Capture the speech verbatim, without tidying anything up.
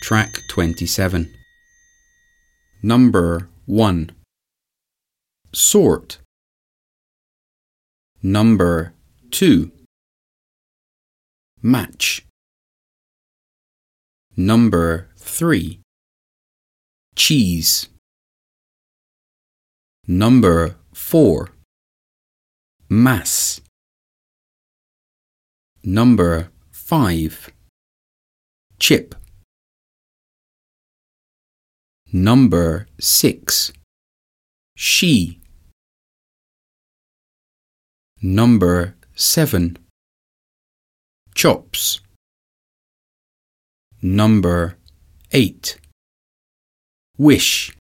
Track twenty-seven. Number one. Sort. Number two. Match. Number three. Cheese. Number four. Mass. Number five. Chip. Number six. She. Number seven. Chops. Number eight. Wish.